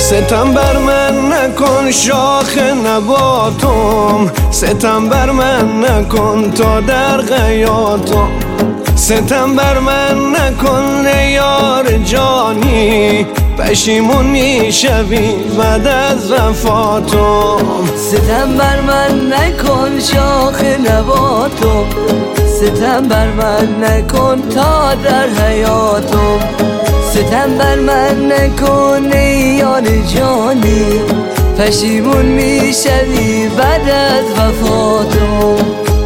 ستم بر من نکن شاخ نباتم، ستم بر من نکن تا در غیاتم، ستم بر من نکن یار جانی، پشیمون میشوی بعد از وفاتم. ستم بر من نکن شاخ نباتم، ستم بر من نکن تا در حیاتم، ستم بر من نکن یار جانی، پشیمون میشوی بعد از وفاتم.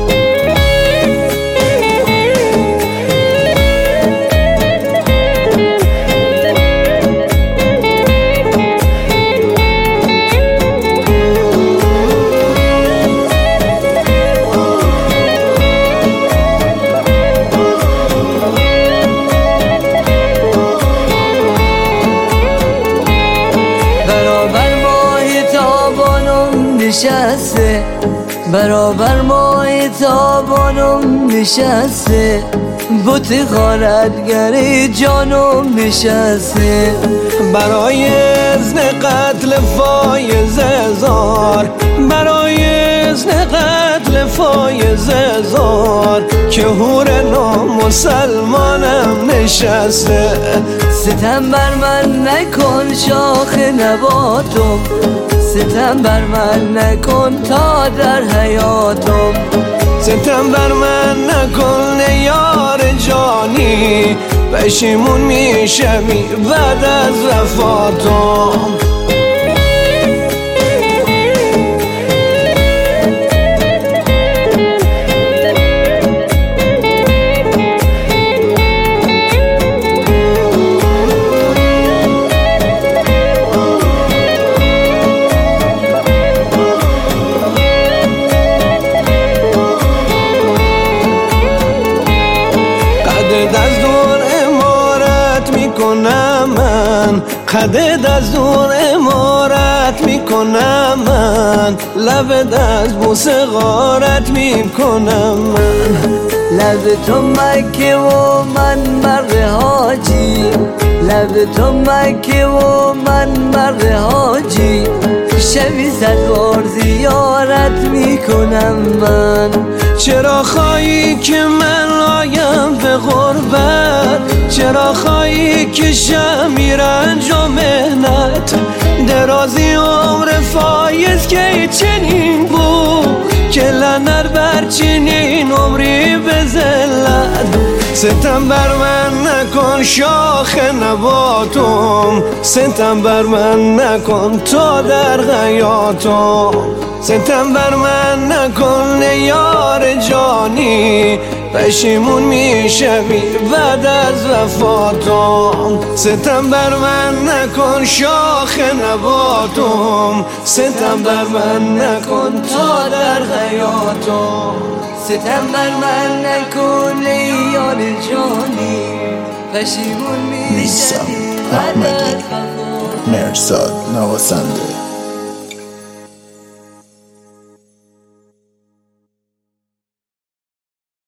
نشسته برابر ماه تابانم نشسته، بت غارتگر جانم نشسته، برای اذن قتل فایز زار، برای اذن قتل فایز زار که هور نامسلمانم نشسته. ستم بر من نکن شاخ نباتم، ستم بر من نکن تا در حیاتم، ستم بر من نکن یار جانی، پشیمون میشوی بعد از وفاتم. قدت از دور امارت میکنم من، لبت از بوسه غارت میکنم من، لب تو مکه و من مرد حاجی، لب تو مکه و من مرد حاجی، شبی 100 بار زیارت میکنم من. چرا خواهی که من آیم به غربت، چرا خواهی که شمی رنج و مهنت، درازی عمر فایز که چنین بود که لنر بر چنین عمری به ذلت. ستم بر من نکن شاخ نباتم، ستم بر من نکن تا در غیاتم، ستم بر من نکن یار جانی، پشیمون میشوی بعد از وفاتم. ستم بر من نکن شاخ نباتم، ستم بر من نکن تا در غیاتم، ستم بر من نکن یار جانی، پشیمون میشوی بعد از وفاتم. مرزاد نواسنده